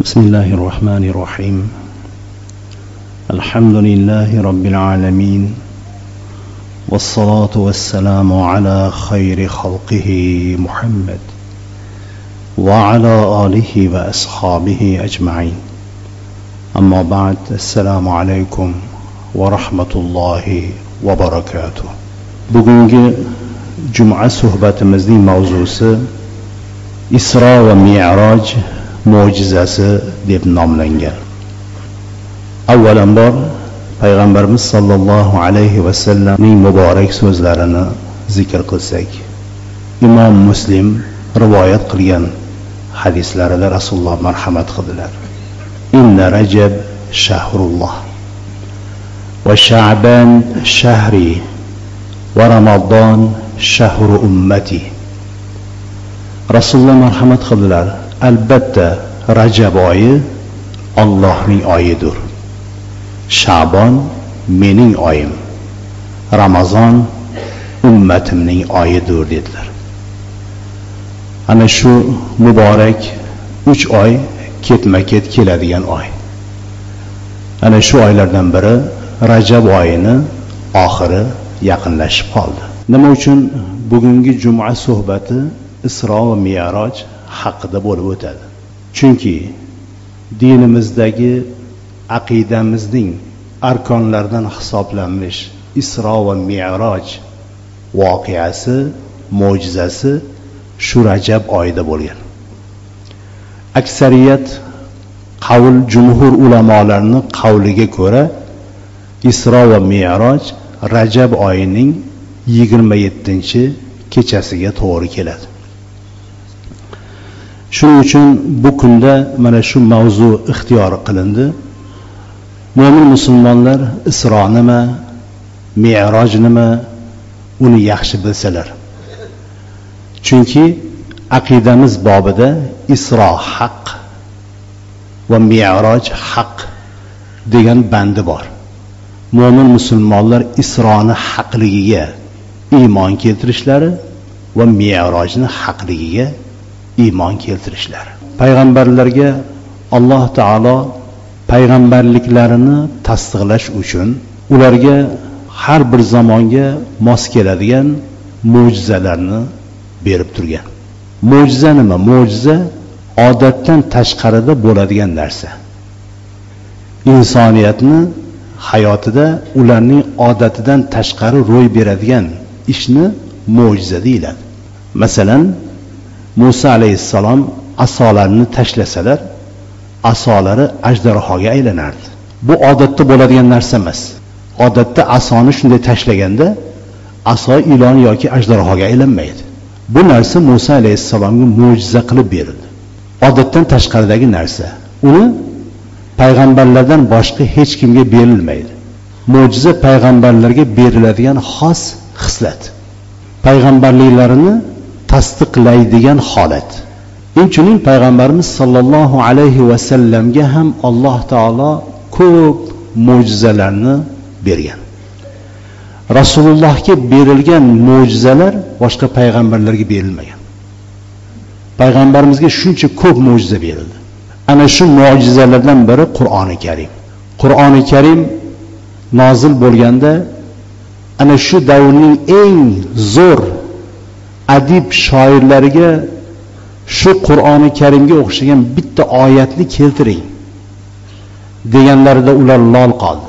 بسم الله الرحمن الرحيم الحمد لله رب العالمين والصلاة والسلام على خير خلقه محمد وعلى آله وأصحابه أجمعين أما بعد السلام عليكم ورحمة الله وبركاته. Bugungi Juma suhbatimizning mavzusi Isro va Mi'roj mo'jizasi deb nomlangan. Avvalambor payg'ambarimiz sollallohu alayhi va sallamning muborak so'zlarini zikr qilsak, Imom Muslim rivoyat qilgan hadislarida Rasululloh marhamat qildilar. Inna Rajab shahrulloh va Sha'ban shahri va Ramazon shahru ummati. Rasululloh marhamat qildilar. Albatta Rajab oyi Allohning oyidir. Sha'bon mening oyim. Ramazon ummatimning oyidir dedilar. Ana shu muborak 3 oy ketma-ket keladigan oy. Ana shu oylardan biri Rajab oyini oxiri yaqinlashib qoldi. Nima uchun bugungi Juma suhbati Isro va Mi'roj haqida bo'lib o'tadi? Chunki dinimizdagi aqidamizning arkonlaridan hisoblanmish Isro va Mi'roj voqeasi, mo'jizasi shu Rajab oyida bo'lgan. Aksariyat qavl jumhur ulamolarning qavliga ko'ra Isro va Mi'roj Rajab oyining 27-kechasiga to'g'ri keladi. Shuning uchun bu kunda mana shu mavzu ixtiyor qilindi. Mo'min musulmonlar Isro nima, Mi'roj nima, uni yaxshi bilsalar. Chunki aqidamiz bobida Isro haq va Mi'roj haq degan bandi bor. Mo'min musulmonlar Isroni haqligiga iymon keltirishlari va Mi'rojni haqligiga iymon keltirishlari. Payg'ambarlarga Alloh taolo payg'ambarliklarini tasdiqlash uchun ularga har bir zamonga mos keladigan mo'jizalarni berib turgan. Mo'jiza nima? Mo'jiza odatdan tashqarida bo'ladigan narsa. Insoniyatni hayotida ularning odatidan tashqari ro'y beradigan ishni mo'jiza deyiladi. Masalan, Musa alayhissalom asolarini tashlasalar, asolari ajdarhoga aylanardi. Bu odatda bo'ladigan narsa emas. Odatda asoni shunday tashlaganda aso ilon yoki ajdarhoga aylanmaydi. Bu narsa Musa alayhissalomga mo'jiza qilib berildi. Odatdan tashqaridagi narsa. Uni payg'ambarlardan boshqa hech kimga berilmaydi. Mo'jiza payg'ambarlarga beriladigan xos xislat. Payg'ambarliklarini tasdiqlaydigan holat. Shuning payg'ambarimiz sollallohu alayhi va sallamga ham Alloh taolo ko'p mo'jizalarni bergan. Rasulullohga berilgan mo'jizalar boshqa payg'ambarlarga berilmagan. Payg'ambarimizga shuncha ko'p mo'jiza berildi. Ana shu mo'jizalardan biri Qur'oni Karim. Qur'oni Karim nozil bo'lganda ana shu davrning eng zo'r adib shoirlariga shu Qur'oni Karimga o'xshagan bitta oyatni keltiring deganlarida ular lol qoldi.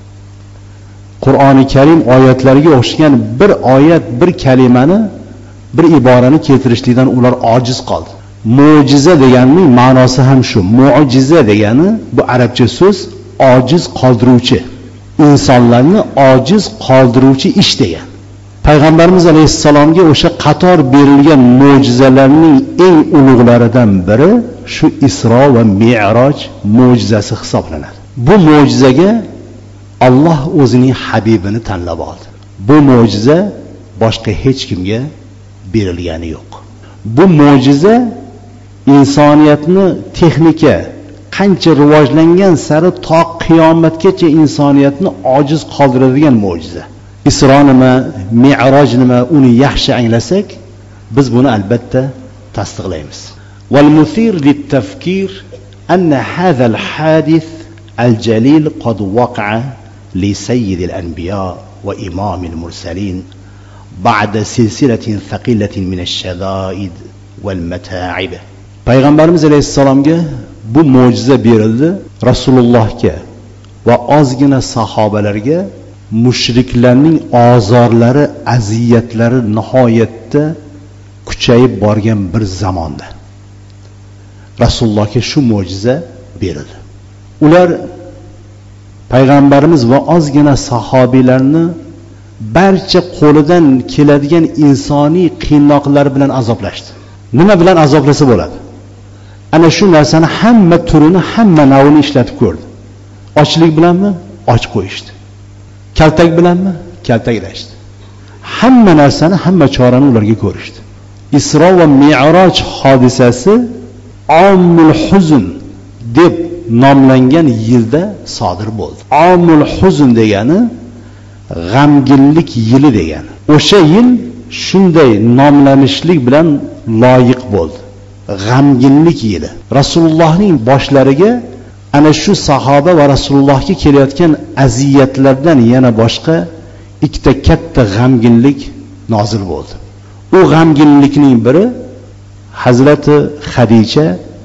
Qur'oni Karim oyatlariga o'xshagan bir oyat, bir kalimani, bir iborani keltirishlikdan ular ojiz qoldi. Mo'jiza deganning ma'nosi ham shu. Mo'jiza degani bu arabcha so'z ojiz qoldiruvchi. Insonlarni ojiz qoldiruvchi ish degan. Payg'ambarimiz alayhissalomga o'sha qator berilgan mo'jizalarning eng ulug'laridan biri shu Isro va Mi'roj mo'jizasi hisoblanadi. Bu mo'jizaga Alloh o'zining habibini tanlab oldi. Bu mo'jiza boshqa hech kimga berilgani yo'q. Bu mo'jiza insoniyatni texnika qancha rivojlangan sari to qiyomatgacha insoniyatni ojiz qoldiradigan mo'jiza. Isro nima, Mi'roj nima, uni yaxshi anglasak, biz buni albatta tasdiqlaymiz. Wal muthir lit-tafkir أن هذا الحادث الجليل قد وقع لسيد الأنبياء وإمام المرسلين بعد سلسلة ثقيلة من الشدائد والمتاعب. Payg'ambarimiz alayhissalomga bu mo'jiza berildi. Rasulullohga va ozgina sahobalarga mushriklarning azorlari, aziyatlari nihoyatda kuchayib borgan bir zamonda Rasulullohga shu mo'jiza berildi. Ular payg'ambarimiz va ozgina sahobiylarni barcha qo'lidan keladigan insoniy qiynoqlar bilan azoblashdi. Nima bilan azoblasa bo'ladi? Ana shu narsani hamma turini, hamma navini ishlatib ko'rdi. Ochlik bilanmi? Och qo'yishdi. Kaltak bilanmi? Kaltaklashdi. Hamma narsani, hamma chorani ularga ko'rishdi. Isro va Mi'roj hodisasi Omul Huzn deb nomlangan yilda sodir bo'ldi. Omul Huzn degani g'amginlik yili degani. O'sha yil shunday nomlanishlik bilan loyiq bo'ldi. G'amginlik yili. Rasulullohning boshlariga ana shu sahoba va Rasulullohga kelayotgan aziyatlardan yana boshqa ikkita katta g'amginlik nozil bo'ldi. U g'amginlikning biri Hazrati Xadicha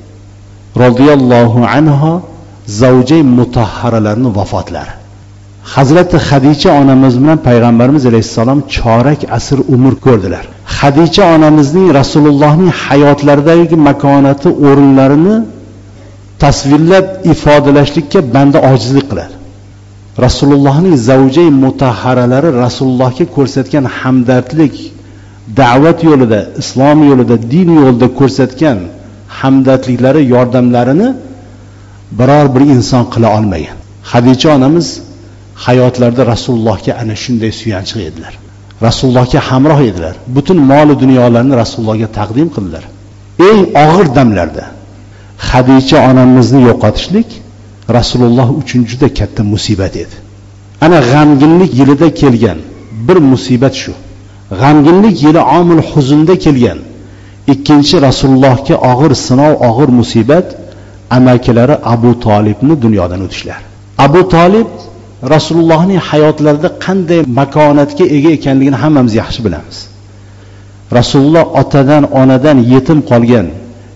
radhiyallohu anha zavjay mutahharalarning vafotlari. Hazrati Xadicha onamiz bilan payg'ambarimiz alayhissalom chorak asr umr ko'rdilar. Xadicha onamizning Rasulullohning hayotlaridagi makonati, o'rinlarini tasvirlab ifodalashlikka banda ojizlik qiladi. Rasulullohning zavjay mutahharalari Rasulullohga ko'rsatgan hamdardlik, da'vat yo'lida, islom yo'lida, din yo'lida ko'rsatgan hamdardliklari, yordamlarini biror bir inson qila olmagan. Xadicha onamiz hayotlarida Rasulullohga ana shunday suyanchiq edilar. Rasulullohga hamroh edilar. Butun mol va dunyolarni Rasulullohga taqdim qildilar. Eng og'ir damlarda Xadicha onamizni yo'qotishlik Rasululloh uchun juda katta musibat edi. Ana g'amginlik yilida kelgan bir musibat shu. G'amginlik yili Omul Huzunda kelgan ikkinchi Rasulullohga og'ir sinov, og'ir musibat amakilari Abu Talibni dunyodan o'tishlar. Abu Talib Rasulullohning hayotlarida qanday makonatga ega ekanligini hammamiz yaxshi bilamiz. Rasululloh otadan, onadan yetim qolgan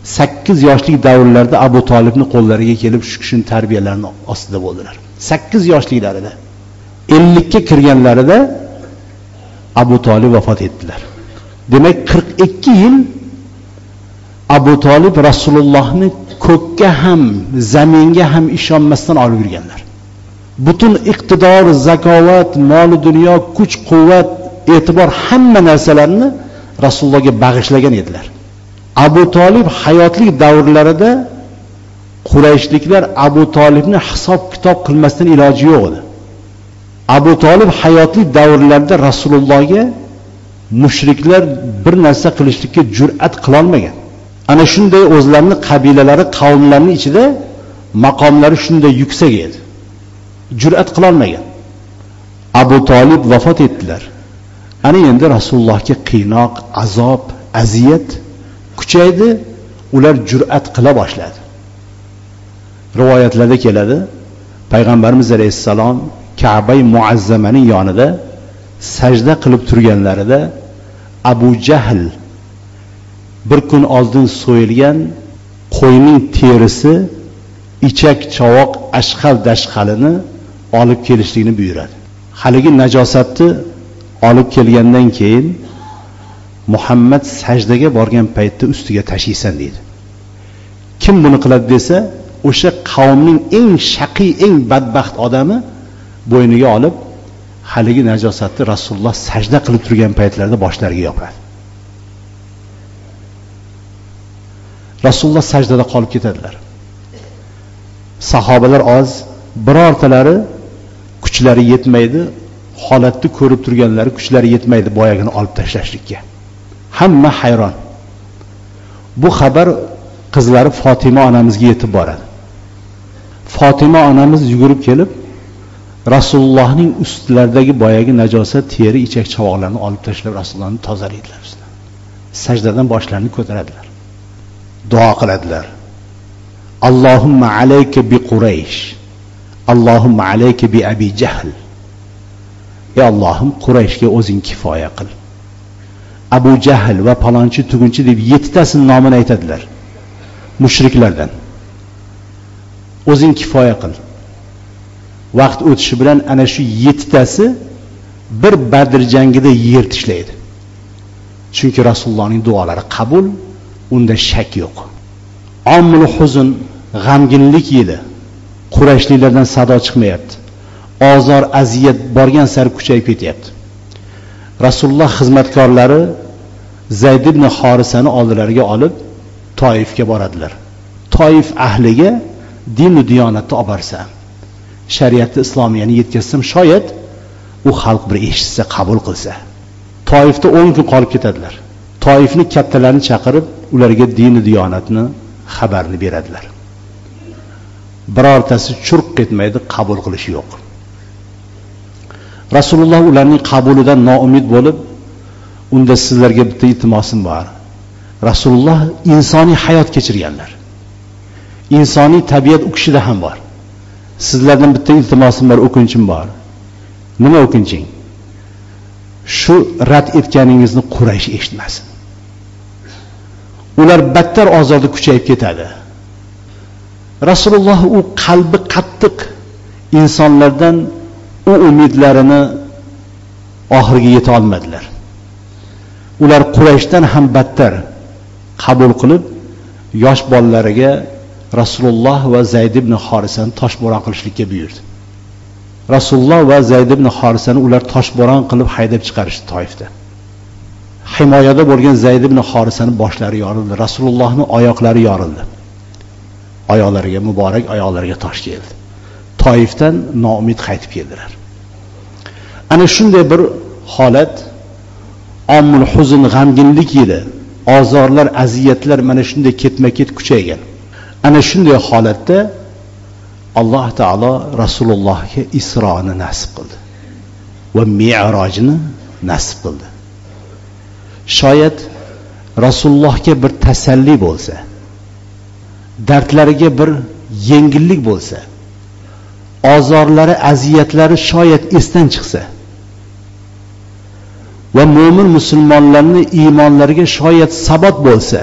8 yoshlik davrlarda Abu Talibning qo'llariga kelib shu kishining tarbiyalarini ostida bo'ldilar. 8 yoshliklarida 50 ga kirganlarida Abu Talib vafot etdilar. Demak 42 yil Abu Talib Rasulullohni ko'kka ham, zaminga ham ishonmasdan olib yurganlar. Butun iqtidor, zakovat, mol dunyo, kuch, quvvat, e'tibor hamma narsalarni Rasulullohga bag'ishlagan edilar. Abu Talib hayotlik davrlarida Qurayshliklar Abu Talibni hisob kitob qilmasdan iloji yo'q edi. Abu Talib hayotlik davrlarida Rasulullohga mushriklar bir narsa qilishlikka jur'at qila olmagan. Ana shunday o'zlarini qabilalari, qavmlarining ichida maqomlari shunday yuksak edi. Jur'at qila olmagan. Abu Talib vafot etdilar. Ana endi Rasulullohga qiynoq, azob, aziyat kuchaydi, ular jur'at qila boshladi. Rivoyatlarda keladi, payg'ambarimiz alayhissalom Ka'ba-i Muazzamaning yonida sajda qilib turganlarida Abu Jahl bir kun oldin so'yilgan qo'yning terisi, ichak, chovoq, ashqal dashqalini olib kelishlikni buyuradi. Haligi najosatni olib kelgandan keyin Muhammad sajdaga borgan paytda ustiga tashiysan deydi. Kim buni qiladi desa, o'sha qavmning eng shaqiy, eng badbaxt odami bo'yniga olib, haligi najosatni Rasululloh sajda qilib turgan paytlarda boshlariga yopadi. Rasululloh sajdada qolib ketadilar. Sahobalar oz, birortalari kuchlari yetmaydi, holatni ko'rib turganlari kuchlari yetmaydi boyagini olib tashlashlikka. Hamma hayron. Bu xabar qizlari Fatima onamizga yetib boradi. Fatima onamiz yugurib kelib Rasulullohning ustlaridagi boyagi najosat, teri, ichak chavoqlarni olib tashlab Rasulullohni tozalaydilar. Sajdadan boshlarini ko'taradilar. Duo qiladilar. Allohumma alayka bi Quraysh, Allohumma alayka bi Abi Jahl. Ey Allohim, Qurayshga o'zing kifoya qil. Abu Jahl va palonchi tugunchi deb 7 tasini nomini aytadilar. Mushriklardan. O'zing kifoya qil. Vaqt o'tishi bilan ana shu 7 tasi bir Badr jangida yer tishlaydi. Chunki Rasulullohning duolari qabul, unda shak yo'q. Omul huzn, g'amginlik yili. Qurayshliklardan sado chiqmayapti. Ozor, aziyat borgan sari kuchayib ketyapti. Rasululloh xizmatkorlari Zayd ibn Horisani oldilariga olib Toifga boradilar. Toif ahliga din va diyonatni olib borsam, shariatni islomiyani yetkazsam, shoyat u xalq bir eshitsa, qabul qilsa. Toifda 10 kun qolib ketadilar. Toifni kattalarini chaqirib, ularga din va diyonatni xabarni beradilar. Birortasi churq ketmaydi, qabul qilishi yo'q. Rasululloh ularning qabulidan noumid bo'lib, unda sizlarga bitta iltimosim bor. Rasululloh insoniy hayot kechirganlar. İnsoniy tabiat u kishida ham bor. Sizlardan bitta iltimosim bor, o'kinchim bor. Nima o'kinching? Shu rad etganingizni Quraysh eshitmasin. Ular battar ozorda kuchayib ketadi. Rasululloh u qalbi qattiq insonlardan u umidlarini oxiriga yeta olmadilar. Ular Qurayshdan ham battar qabul qilib, yosh bolalariga Rasululloh va Zayd ibn Horisani toshbo'ron qilishlikka buyurdi. Rasululloh va Zayd ibn Horisani ular toshbo'ron qilib haydab chiqarishdi Toifda. Himoyada bo'lgan Zayd ibn Horisani boshlari yorildi, Rasulullohning oyoqlari yorildi. Oyoqlariga, muborak oyoqlariga tosh keldi. Toifdan noumid qaytib keldilar. Ana shunday bir holat, omul huzn, g'amginlik yili, ozorlar, aziyatlar mana shunday ketma-ket kuchaygan. Ana shunday holatda Alloh taolo Rasulullohga Isroni nasib qildi va Mi'rojni nasib qildi. Shoyat Rasulullohga bir tasalli bo'lsa, dardlariga bir yengillik bo'lsa, ozorlari, aziyatlari shoyat esdan chiqsa va mo'min musulmonlarning iymonlariga shoyat sabot bo'lsa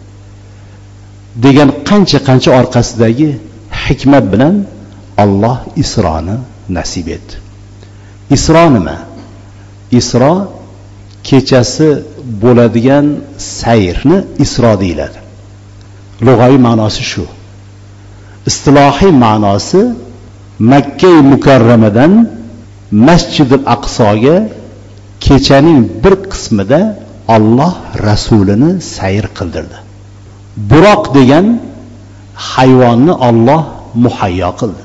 degan qancha orqasidagi hikmat bilan Alloh Isroni nasib etdi. Isro nima? Isro kechasi bo'ladigan sayrni Isro deyiladi. Lug'aviy ma'nosi shu. Istilohiy ma'nosi Makka Mukarramadan Masjidul Aqsoga kechaning bir qismida Alloh Rasulini sayr qildirdi. Buroq degan hayvonni Alloh muhayyo qildi.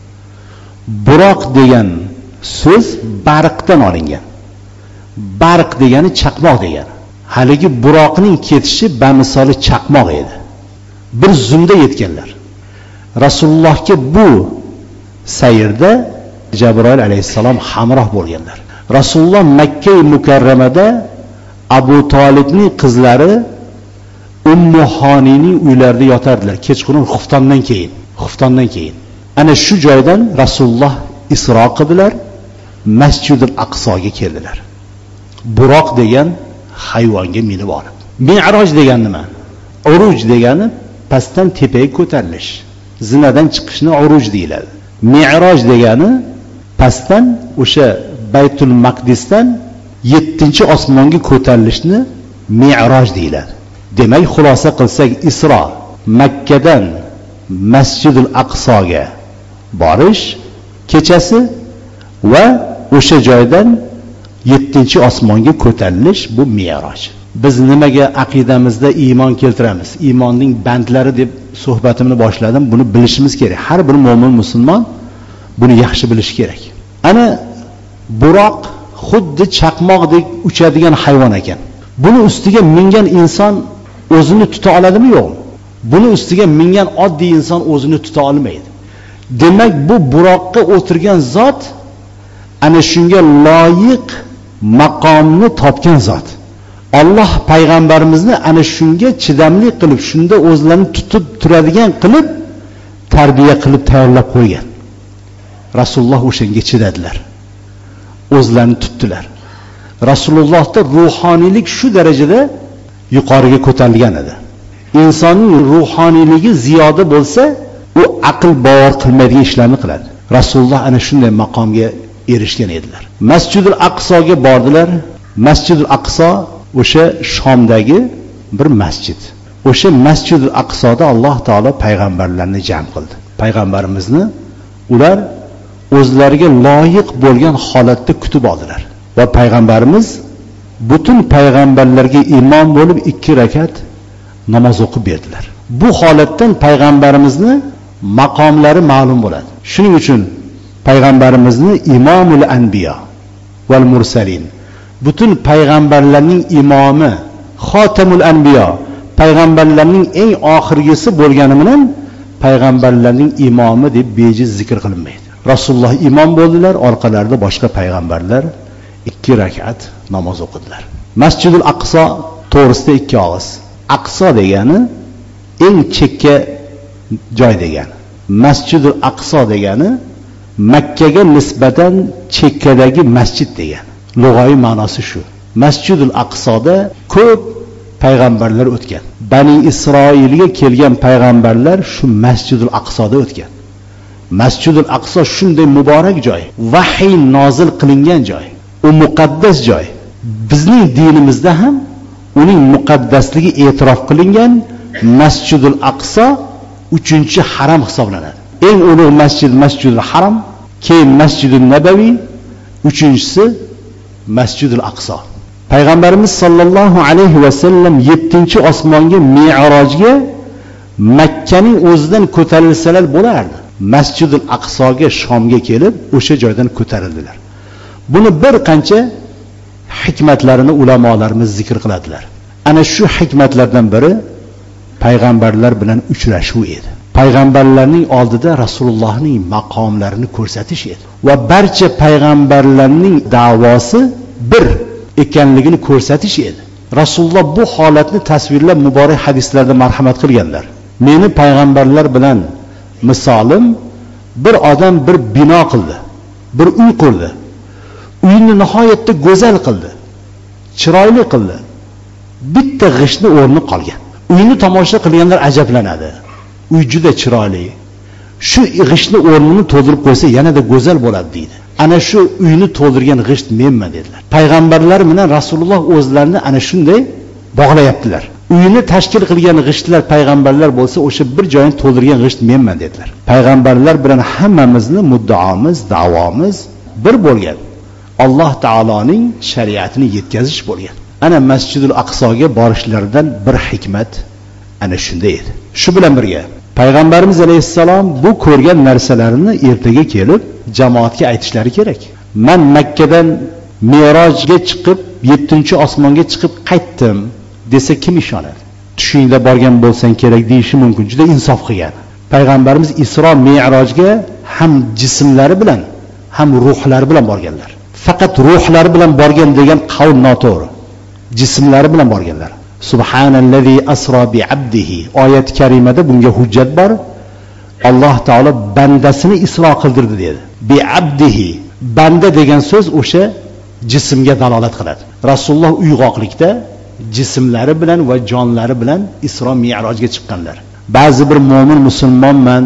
Buroq degan so'z bariqdan olingan. Bariq degani chaqmoq degani. Haligi buroqning ketishi bamisoli chaqmoq edi. Bir zumda yetganlar. Rasulullohga bu sayrda Jabroil alayhissalom hamroh bo'lganlar. Rasululloh Makka Mukarramada Abu Talibning qizlari Ummu Honining uylarida yotardilar. Kechqurun xuftondan keyin. Ana shu joydan Rasululloh Isro qildilar, Masjidul Aqsoga keldilar. Buroq degan hayvonga minib olib. Mi'roj degan nima? Uruj degani pastdan tepaga ko'tarilish. Zinadan chiqishni uruj deyiladi. Mi'roj degani pastdan o'sha Baytul Maqdisdan 7-osmonga ko'tarilishni Mi'roj deyiladi. Demak, xulosa qilsak, Isro Makkadan Masjidul Aqsoga borish kechasi va o'sha joydan 7-osmonga ko'tarilish bu Mi'roj. Biz nimaga aqidamizda iymon keltiramiz? Iymonning bandlari deb suhbatimni boshladim. Buni bilishimiz kerak. Har bir mo'min musulmon buni yaxshi bilishi kerak. Ana buroq xuddi chaqmoqdek uchadigan hayvon ekan. Buni ustiga mingan inson o'zini tuta oladimi, yo'qmi? Buni ustiga mingan oddiy inson o'zini tuta olmaydi. Demak, bu buroqqa o'tirgan zot ana shunga loyiq maqomni topgan zot. Alloh payg'ambarimizni ana shunga chidamli qilib, shunda o'zlarini tutib turadigan qilib tarbiya qilib tayyorlab qo'ygan. Rasululloh o'shanga chidadilar. O'zlarini tutdilar. Rasulullohda ruhoniylik shu darajada yuqoriga ko'tarilgan edi. Insonning ruhoniyligi ziyoda bo'lsa, u aql bovar qilmaydigan ishlarni qiladi. Rasululloh ana shunday maqomga erishgan edilar. Masjidul Aqsoga bordilar. Masjidul Aqso o'sha Shomdagi bir masjid. O'sha Masjidul Aqsoda Alloh taolo payg'ambarlarni jam qildi. Payg'ambarimizni ular o'zlariga loyiq bo'lgan holatda kutib oldilar. Va payg'ambarimiz butun payg'ambarlarga imom bo'lib 2 rakat namoz o'qib berdilar. Bu holatdan payg'ambarimizni maqomlari ma'lum bo'ladi. Shuning uchun payg'ambarimizni imomul anbiyo val mursalin, butun payg'ambarlarning imomi, xotamul anbiyo, payg'ambarlarning eng oxirgisi bo'lgani bilan payg'ambarlarning imomi deb bejiz zikr qilinmaydi. Rasululloh imom bo'ldilar, orqalarida boshqa payg'ambarlar 2 rakat namoz o'qidilar. Masjidul Aqso to'g'risida 2 og'iz. Aqso degani eng chekka joy degani. Masjidul Aqso degani Makkaga nisbatan chekkadagi masjid degani. Lug'aviy ma'nosi shu. Masjidul Aqsoda ko'p payg'ambarlar o'tgan. Bani Isroilga kelgan payg'ambarlar shu Masjidul Aqsoda o'tgan. Masjidul Aqso shunday muborak joy, vahiy nozil qilingan joy. U muqaddas joy. Bizning dinimizda ham uning muqaddasligi e'tirof qilingan. Masjidul Aqso 3-haram hisoblanadi. Eng ulug' masjid Masjidul Haram, keyin Masjidul Nabaviy, 3-si Masjidul Aqso. Payg'ambarimiz sollallohu alayhi va sallam 7-osmonga Mi'rojga Makkaning o'zidan ko'tarilsalar bo'lardi. Masjidul Aqsoga Shomga kelib o'sha joydan ko'tarildilar. Buni bir qancha hikmatlarini ulamolarimiz zikr qiladilar. Ana shu hikmatlardan biri payg'ambarlar bilan uchrashuv edi. Payg'ambarlarning oldida Rasulullohning maqomlarini ko'rsatish edi va barcha payg'ambarlarning da'vosi bir ekanligini ko'rsatish edi. Rasululloh bu holatni tasvirlab muborak hadislarda marhamat qilganlar. Meni payg'ambarlar bilan misolim, bir odam bir bino qildi, bir uy qurdi. Uyni nihoyatda go'zal qildi, chiroyli qildi. Bitta g'ishtni o'rni qolgan. Uyni tomosha qilganlar ajablanadi. Uy juda chiroyli. Shu g'ishtni o'rnini to'ldirib qo'ysa yanada go'zal bo'ladi deydi. Ana shu uyni to'ldirgan g'isht menman dedilar. Payg'ambarlar bilan Rasululloh o'zlarini ana shunday bog'layaptilar. Uyini tashkil qilgan g'ishtlar payg'ambarlar bo'lsa, o'sha bir joyni to'ldirgan g'isht menman dedilar. Payg'ambarlar bilan hammamizni muddaomiz, da'vomiz bir bo'lgan. Alloh taoloning shariatini yetkazish bo'lgan. Ana Masjidul Aqsoga borishlaridan bir hikmat ana shunday edi. Shu bilan birga payg'ambarimiz alayhissalom bu ko'rgan narsalarini ertaga kelib jamoatga aytishlari kerak. Men Makkadan Mi'rojga chiqib, 7-osmonga chiqib qaytdim desa kim ishonadi? Tushingda borgan bo'lsang kerak deyishi mumkin. Juda insof qilgan. Payg'ambarimiz Isro Mi'rojga ham jismlari bilan, ham ruhlari bilan borganlar. Faqat ruhlari bilan borgan degan qavl noto'g'ri. Jismlari bilan borganlar. Subhanallazi asra bi abdihi oyat karimada bunga hujjat bor. Alloh taolo bandasini isro qildirdi dedi. Bi abdihi, banda degan so'z o'sha jismga dalolat qiladi. Rasululloh uyg'oqlikda jismlari bilan va jonlari bilan Isro Mi'rojga chiqqanlar. Ba'zi bir mo'min musulmonman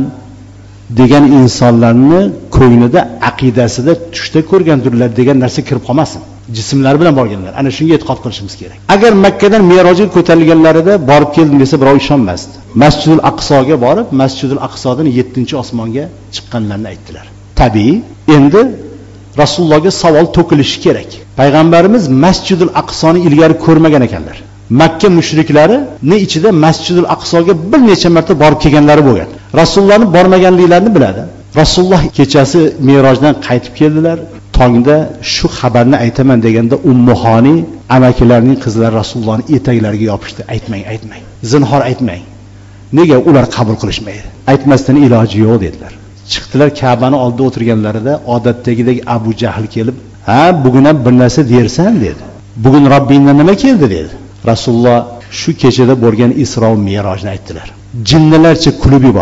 degan insonlarni ko'nglida, aqidasida tushda ko'rgandirlar degan narsa kirib qolmasin. Jismlari bilan borganlar. Ana shunga e'tiqod qilishimiz kerak. Agar Makkadan Mi'rojga ko'tarilganlarida borib keldim desa birov ishonmasdi. Masjidul Aqsoga borib, Masjidul Aqsodan 7-osmonga chiqqanlarini aytdilar. Tabiiy, endi Rasulullohga savol to'kilishi kerak. Payg'ambarimiz Masjidul Aqsoni ilgari ko'rmagan ekanlar. Makka mushriklarining ichida Masjidul Aqsoga bir necha marta borib kelganlari bo'lgan. Rasulullohning bormaganliklarini biladi. Rasululloh kechasi Mi'rojdan qaytib keldilar. Tongda shu xabarni aytaman deganda Ummuhoni amakilarining qizlari Rasulullohning etaklariga yopishdi. Aytmang, aytmang. Zinhor aytmang. Nega ular qabul qilishmaydi? Aytmasdan iloji yo'q dedilar. Chiqdilar Ka'bani oldida o'tirganlarida odatdagidek Abu Jahl kelib, "Ha, bugun ham bir narsa dersan" dedi. "Bugun Robbingdan nima keldi?" dedi. Rasululloh shu kechada bo'lgan Isro va Mi'rojni aytdilar. Jinnilarcha kulib yubordi.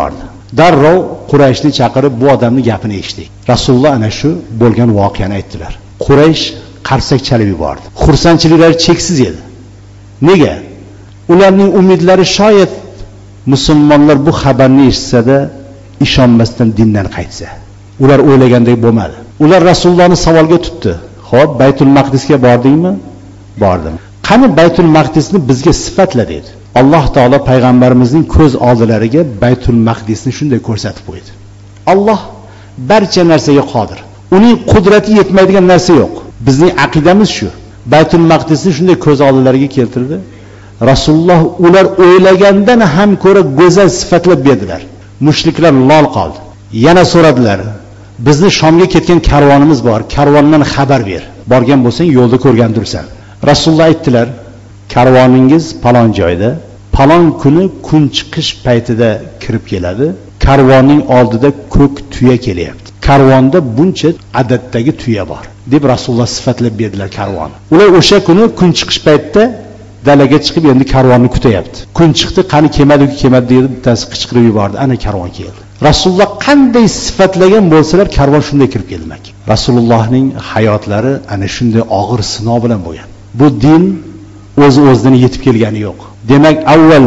Darrov Qurayshni chaqirib bu odamning gapini eshitdik. Rasululloh ana shu bo'lgan voqeani aytdilar. Quraysh qarsak chalib yubordi. Xursandchiliklari cheksiz edi. Nega? Ularning umidlari shoyat musulmonlar bu xabarni eshitsa-da ishonmasdan dindan qaytsa. Ular o'ylagandek bo'lmadi. Ular Rasulullohni savolga tutdi. Xo'p, Baytul Maqdisga bordingmi? Bordim. Qani Baytul Maqdisni bizga sifatla dedi. Alloh taolo payg'ambarimizning ko'z oldilariga Baytul Maqdisni shunday ko'rsatib qo'ydi. Alloh barcha narsaga qodir. Uning qudrati yetmaydigan narsa yo'q. Bizning aqidamiz shu. Baytul Maqdisni shunday ko'z oldilariga keltirdi. Rasululloh ular o'ylagandan ham ko'ra go'zal sifatlab berdilar. Mushriklar lol qoldi. Yana so'radilar. Bizni Shomga ketgan karvonimiz bor. Karvondan xabar ber. Borgan bo'lsang yo'lda ko'rgandirsan. Rasululloh aytdilar, karvoningiz palon joyda, palon kuni kun chiqish paytida kirib keladi. Karvonning oldida ko'k tuya kelyapti. Karvonda buncha adatdagi tuya bor, deb Rasululloh sifatlab berdilar karvonni. Ular o'sha kuni kun chiqish paytida dalaga chiqib endi karvonni kutyapti. Kun chiqdi, qani kelmadi deb bittasi qichqirib yubordi. Ana karvon keldi. Rasululloh qanday sifatlagan bo'lsalar karvon shunday kirib keldi Makka. Rasulullohning hayotlari ana shunday og'ir sinov bilan bo'lgan. Bu din o'z-o'zidan yetib kelgani yo'q. Demak, avval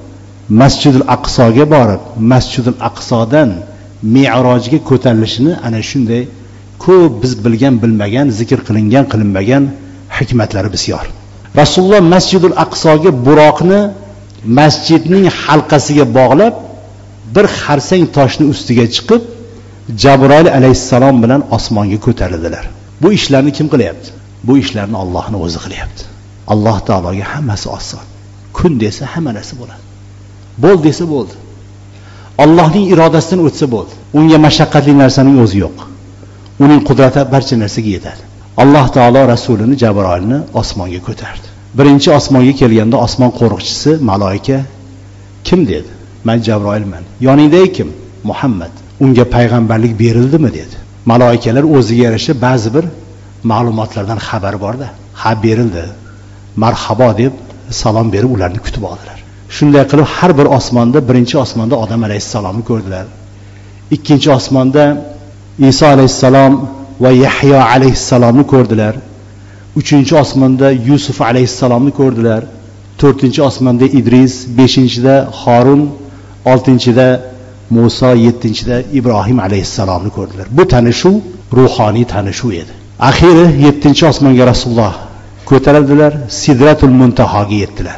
Masjidul Aqsoga borib, Masjidul Aqsodan Mi'rojga ko'tarilishini ana shunday ko'p biz bilmagan, zikr qilinmagan hikmatlari bisyor. Rasululloh Masjidul Aqsoga buroqni masjidning halqasiga bog'lab, bir xarsang toshning ustiga chiqib, Jabroil alayhissalom bilan osmonga ko'tarildilar. Bu ishlarni kim qilyapti? Bu ishlarni Allohning o'zi qilyapti. Alloh taologa hammasi oson. Kun desa hamma narsa bo'ladi. Bo'l desa bo'ldi. Allohning irodasidan o'tsa bo'ldi. Unga mashaqqatli narsaning o'zi yo'q. Uning qudrati barcha narsaga yetadi. Alloh taolo rasulini Jabroilni osmonga ko'tardi. Birinchi osmonga kelganda osmon qo'riqchisi malaika kim dedi? Men Jabroilman. Yoningdagi kim? Muhammad. Unga payg'ambarlik berildimi dedi. Malaikalar o'ziga yarasha ba'zi bir ma'lumotlardan xabar borda. Ha, berildi. Marhabo deb salom berib ularni kutib oldilar. Shunday qilib har bir osmonda, birinchi osmonda Odam alayhissalomni ko'rdilar. Ikkinchi osmonda Iso alayhissalom va Yahyo alayhissalomni ko'rdilar. Uchinchi osmonda Yusuf alayhissalomni ko'rdilar. To'rtinchi osmonda Idris, beshinchida Harun, oltinchida Musa, yettinchida Ibrohim alayhissalomni ko'rdilar. Bu tanishuv ruhoniy tanishuv edi. Axiri 7-osmonga Rasululloh ko'tarildilar, Sidratul Muntahoga yetdilar.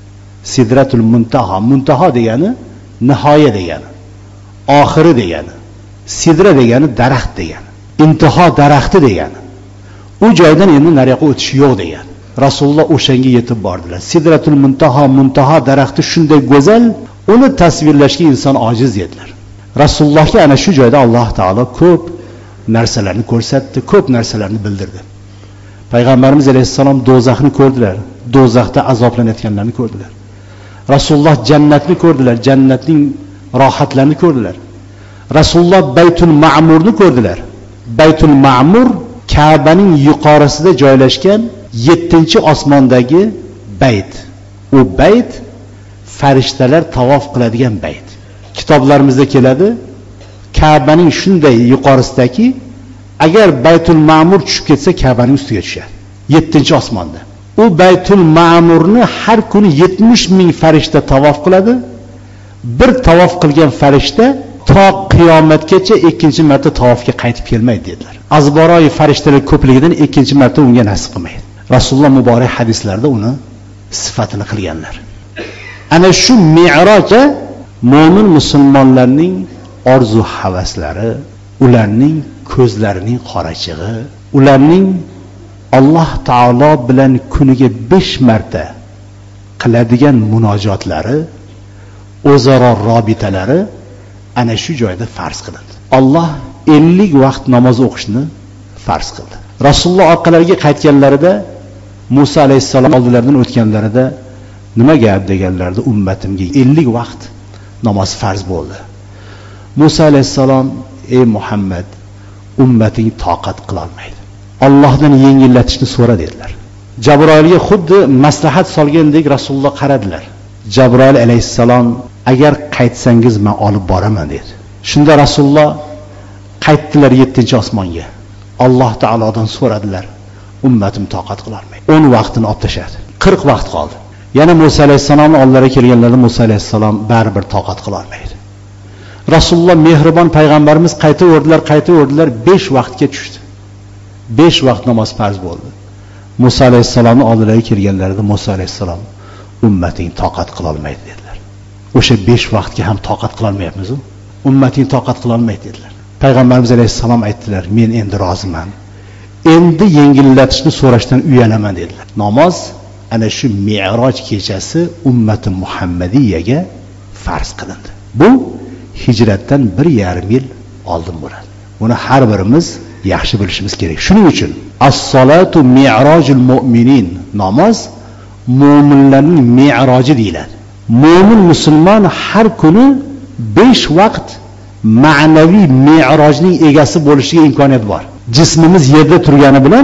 Sidratul Muntaho, Muntaho degani nihoya degani, oxiri degani. Sidra degani daraxt degani, intiho daraxti degani. U joydan endi nariyoqqa o'tish yo'q degani. Rasululloh o'shanga yetib bordilar. Sidratul Muntaho, Muntaho daraxti shunday go'zal, uni tasvirlashga inson ojiz edilar. Rasulullohga ana shu joyda Alloh taolo ko'p narsalarni ko'rsatdi, ko'p narsalarni bildirdi. Payg'ambarimiz alayhissalom do'zaxni ko'rdilar, do'zaxda azoblanayotganlarni ko'rdilar. Rasululloh jannatni ko'rdilar, jannatning rohatlarini ko'rdilar. Rasululloh Baytul Ma'murni ko'rdilar. Baytul Ma'mur Ka'baning yuqorisida joylashgan 7-osmondagi bayt. U bayt farishtalar tavof qiladigan bayt. Kitoblarimizda keladi, Ka'baning shunday yuqorisidagi agar Baytul Ma'mur tushib ketsa Ka'baning ustiga tushadi. 7-osmonda. U Baytul Ma'murni har kuni 70,000 farishta tavof qiladi. Bir tavof qilgan farishta to qiyomatgacha ikkinchi marta tavofga qaytib kelmaydi dedilar. Azboroyi farishtalar ko'pligidan ikkinchi marta unga nasib qilmaydi. Rasululloh muborak hadislarda uni sifatini qilganlar. Ana shu Mi'rojga mo'min musulmonlarning orzu havaslari, ularning ko'zlarining qorachig'i, ularning Alloh taolo bilan kuniga 5 marta qiladigan munojotlari, o'zaro robitalari ana shu joyda farz qilindi. Alloh 50 vaqt namoz o'qishni farz qildi. Rasululloh orqalariga qaytganlarida, Musa alayhissalom oldilaridan o'tganlarida nima gap deganlarida, ummatimga 50 vaqt namoz farz bo'ldi. Musa alayhissalom, ey Muhammad, ummating toqat qila olmaydi. Allohdan yengillatishni so'ra dedilar. Jabroilga xuddi maslahat solgandek Rasululloh qaradilar. Jabroil alayhissalom agar qaytsangiz men olib boraman dedi. Shunda Rasululloh qaytdilar 7-osmonga. Alloh taolodan so'radilar. Ummatim toqat qila olmaydi. 10 vaqtini olib tashadi. 40 vaqt qoldi. Yana Musa alayhisolamning oldilariga kelganlarida Musa alayhisalom baribir toqat qila olmaydi. Rasululloh mehribon payg'ambarimiz qaytaverdilar 5 vaqtga tushdi. 5 vaqt namoz farz bo'ldi. Musa alayhisalomning oldilariga kelganlarida Musa alayhisalom ummating toqat qila olmaydi dedilar. O'sha 5 vaqtga ham toqat qila olmayapmiz-ku. Ummating toqat qila olmaydi dedilar. Payg'ambarimiz alayhisalom aytdilar, men endi roziman. Endi yengillatishni so'rashdan uyalaman dedilar. Namoz ana shu Mi'roj kechasi ummati Muhammadiyaga farz qilindi. Bu hijratdan 1,5 yil oldin bo'ladi. Buni har birimiz yaxshi bilishimiz kerak. Shuning uchun as-solatu mi'rojul mu'minin, namoz mu'minlarning mi'roji deyiladi. Mu'min musulmon har kuni 5 vaqt ma'naviy mi'rojning egasi bo'lishiga imkoniyat bor. Jismimiz yerda turgani bilan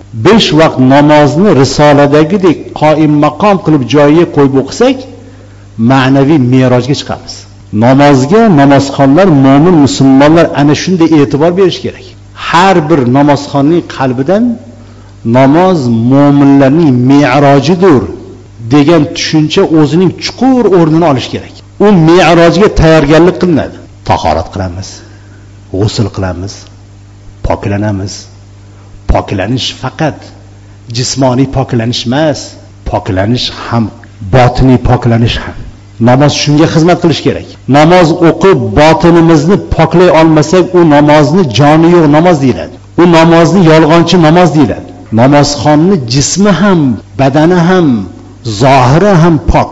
5 vaqt namozni risoladagidek qoim maqom qilib joyiga qo'yib o'qisak, ma'naviy mi'rojga chiqamiz. Namozga namozxonlar, mu'min musulmonlar ana shunday e'tibor berish kerak. Har bir namozxonning qalbidan namoz mu'minlarning mi'rojidir degan tushuncha o'zining chuqur o'rnini olish kerak. U mi'rojga tayyorgarlik qilinadi. Tahorat qilamiz, g'usl qilamiz, poklanamiz. Poklanish faqat jismoniy poklanish emas, poklanish ham botiniy poklanish ham. Namoz shunga xizmat qilish kerak. Namoz o'qib botinimizni poklay olmasak, u namozni joni yo'q namoz deyiladi. U namozni yolg'onchi namoz deyiladi. Namozxonni jismi ham, badani ham, zohiri ham pok.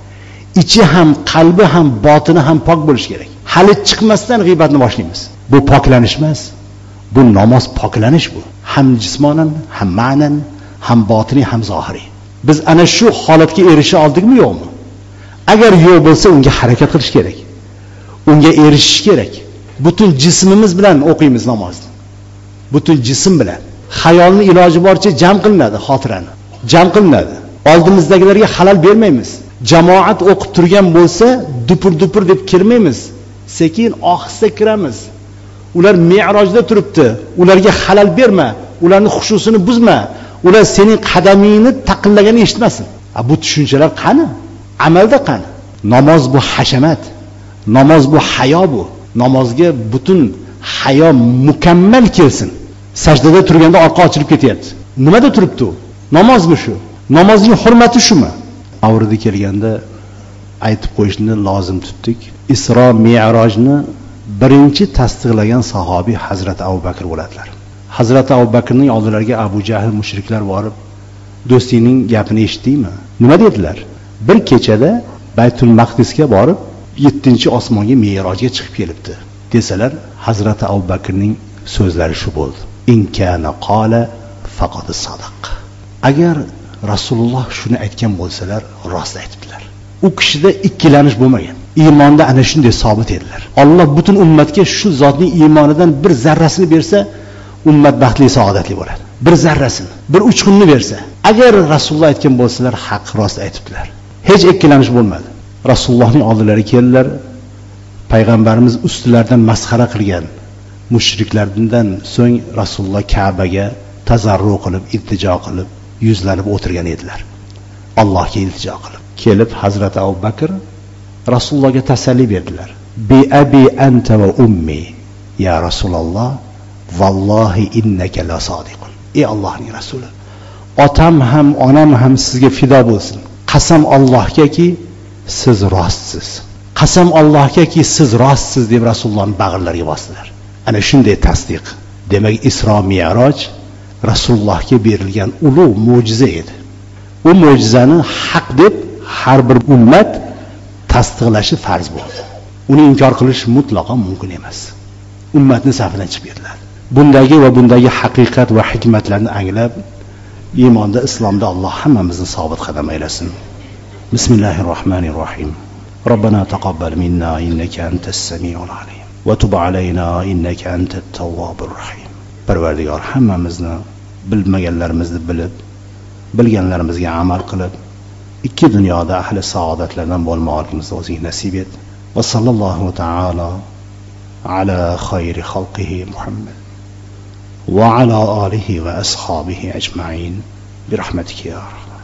Ichi ham, qalbi ham, botini ham pok bo'lish kerak. Hali chiqmasdan g'iybatni boshlaymiz. Bu poklanish emas. Bu namoz poklanish bu. Ham jismonan, ham ma'nan, ham botiniy, ham zohiriy. Biz ana shu holatga erisha oldikmi yo'qmi? Agar yo'q bo'lsa, unga harakat qilish kerak. Unga erishish kerak. Butun jismimiz bilan o'qiymiz namozni. Butun jism bilan. Xayolni iloji boricha jam qilinadi, xotirani. Jam qilinadi. Oldimizdagilarga xalal bermaymiz. Jamoat o'qib turgan bo'lsa, dupur-dupur deb kirmaymiz. Sekin, ohista kiramiz. Ular mi'rojda turibdi. Ularga xalal berma. Ularning xushusini buzma. Ular sening qadamingni taqillagani eshitmasin. Bu tushunchalar qani? Amalda qani? Namoz bu hashamat. Namoz bu hayo bu. Namozga butun hayo mukammal kelsin. Sajdada turganda orqa ochilib ketyapti. Nimada turibdi u? Namozmi shu? Namozning hurmati shumi? Avrida kelganda aytib qo'yishni lozim tutdik. Isro Mi'rojni birinchi tasdiqlagan sahobiy Hazrat Abu Bakr bo'ladilar. Hazrat Abu Bakrning oldilariga Abu Jahl mushriklar borib, do'stingning gapini eshitdingmi? Nima dedilar? Bir kechada Baytul Maqdisga borib, 7-osmonga Mi'rojga chiqib kelibdi. Desalar, Hazrat Abu Bakrning so'zlari shu bo'ldi. In kana qala faqad sadaq. Agar Rasululloh shuni aytgan bo'lsalar, rost aytibdilar. U kishida ikkilanish bo'lmagan. Iymonda ana shunday sobit edilar. Alloh butun ummatga shu zotning iymonidan bir zarrasini bersa, ummat baxtli, saodatli bo'ladi. Bir zarrasini, bir uchqunni bersa, agar Rasululloh aytgan bo'lsalar, haq rost aytibdilar. Hech ikkilanish bo'lmadi. Rasulullohning oldilariga keldilar. Payg'ambarimiz ustilaridan masxara qilgan mushriklardan so'ng Rasululloh Ka'baga tazarru qilib, iltijo qilib, yuzlanib o'tirgan edilar. Allohga iltijo qilib. Kelib Hazrat Abu Bakr Rasulullohga tasalli berdilar. Bi abi anta va ummi ya Rasululloh, vallohi innaka la sodiqun. Ey Allohning rasuli, otam ham, onam ham sizga fido bo'lsin. Qasam Allohgaki, siz rostsiz. Qasam Allohgaki, siz rostsiz deb Rasulullohning bag'rlariga bosdilar. Ana shunday tasdiq. Demak, Isro Mi'roj Rasulullohga berilgan ulug' mo'jiza edi. U mo'jizani haq deb har bir ummat tasdiqlashi farz bo'ldi. Uni inkor qilish mutlaqo mumkin emas. Ummatning safidan chiqib ketiladi. Bundagi haqiqat va hikmatlarni anglab, iymonda, islomda Alloh hammamizni sobit qadam aylasin. Bismillahirrohmanirrohim. Robbana taqabbal minna innaka antas samiul alim va tub alayna innaka antat tawwabur rahim. Parvardigor, hammamizni bilmaganlarimizni bilib, bilganlarimizga amal qilib, ikki dunyoda ahli saodatlardan bo'lmoqimizni o'zing nasib et. وصلى الله تعالى على خير خلقه محمد وعلى آله وأصحابه أجمعين برحمتك يا رب.